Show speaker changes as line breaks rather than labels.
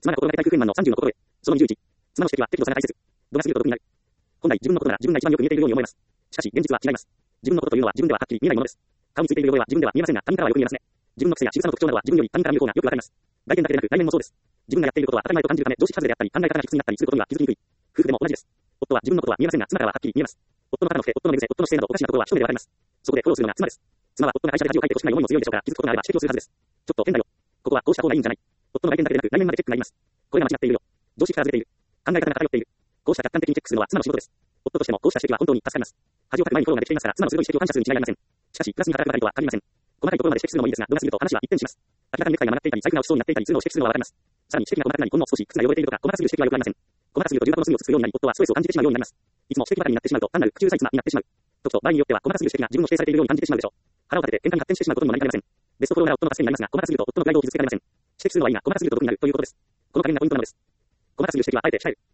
妻が心がけたい夫婦円満の30の心得。その21。妻の指摘は適度さが大切。度が過ぎると毒になる。本来自分のことなら自分が一番よく見えているように思えます。しかし、現実は違います。自分のことというのは自分でははっきり見えないものです。顔についている汚れは自分では見えませんが、他人からはよく見えますね。自分の癖や仕草の特徴などは自分より他人から見る方がよくわかります。外見だけでなく内面もそうです。自分がやっていることは当たり前と感じるため、常識外れであったり、考え方が卑屈になったりすることには気づきにくい。夫婦でも同じです。夫は自分のことは見えませんが、妻からははっきり見えます。夫の肩の毛、夫の寝癖、夫の姿勢などおかしなところは一目でわかります。そこでフォローするのが妻です。妻は夫が会社で恥をかいてほしくない思いも強いでしょうから、気づくことがあれば指摘をするはずです。ちょっと変だよ。ここはこうした方がいいんじゃない。夫の外見だけでなく内面までチェックがいります。これが間違っているよ。常識からずれている。考え方が偏っている。こうした客観的にチェックするのは妻の仕事です。夫としてもこうした指摘は本当に助かります。恥をかく前にフォローができていますから、妻の鋭い指摘を感謝するに違いありません。しかし、プラスに働くばかりとは限りません。細かいところまで指摘するのもいいですが、度が過ぎると話は一変します。明らかにネクタイが曲がっていたり、財布が落ちそうになっていたりするのを指摘するのはわかります。さらに指摘が細かくなり、ほんの少し靴が汚れているとか、細かすぎる指摘は良くありません。細かすぎると重箱の隅をつつくようになり、夫はストレスを感じてしまうようになります。いつも指摘ばかりになってしまうと、単なる口うるさい妻になってしまう。時と場合によっては細かすぎる指摘が自分の否定されているように感じてしまうでしょう。腹を立てて喧嘩に発展してしまうことも何かありません。ベストフォローが夫の助けになりますが、細かすぎると夫のプライドを傷つけられません。指摘するのはいいが、細かすぎると毒になるということです。この加減がポイントなのです。細かすぎる指摘はあえて控える。